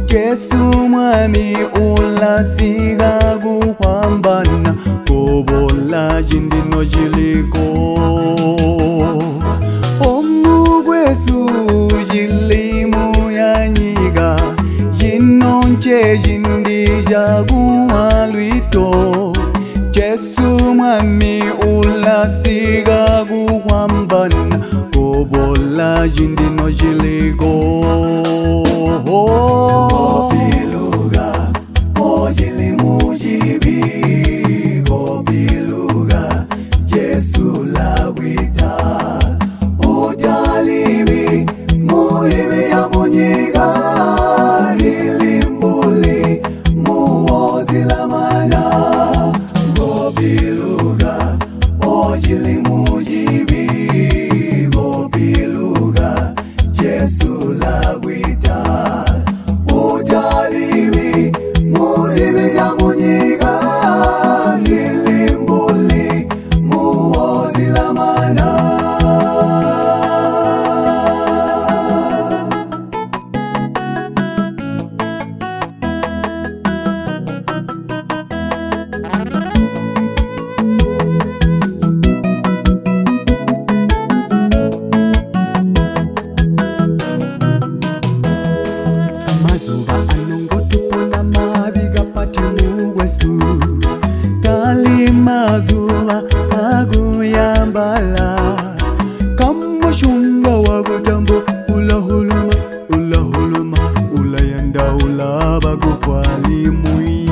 Yesu mwami ulasiga guhambana kobola jindino jiliko omugwesu jilimu yanyiga jinonche jindi jagualwito Yesu mwami ulasiga guhambana kobola jindino jiliko Gobiluga, ojilimu jibi Gobiluga, Yesu lawita Utalimi, muhimi ya munyiga Hilimbuli, muozilamana Gobiluga, ojilimu jibi Gobiluga, Yesu lawita Utalimi, muhimi ya munyiga Hilimbuli, muozilamana Mazuba anongo tupona mabiga pati mugwesu Kali mazuba aguyambala Kama shunga wabutambo ulahuluma Ulayanda ulaba gufali mui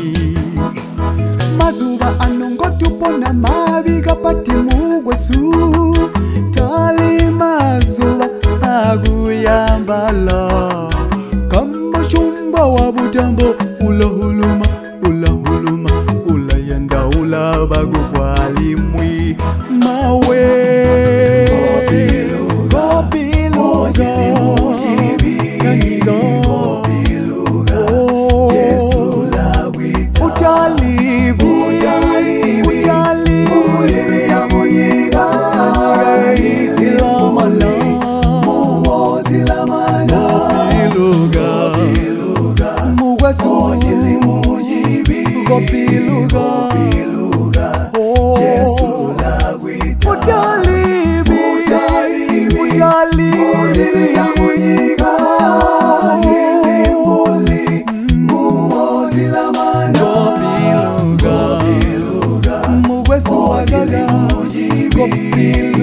Mazuba anongo tupona mabiga pati mugwesu Kali mazuba aguyambala Chumba wabutambo ulahuluma Ulayanda ulabagu wali mwi mawe Gobiluga Gobiluga Yesu lawita Utalibu Muhimi ya munyiga Ilamana Muozilamana Gobiluga Ojilimu jibi Gobiluga Yesu lawita Utalimi Muhimi ya munyiga Hilimbuli, muozilamana Gobiluga Ojilimu jibi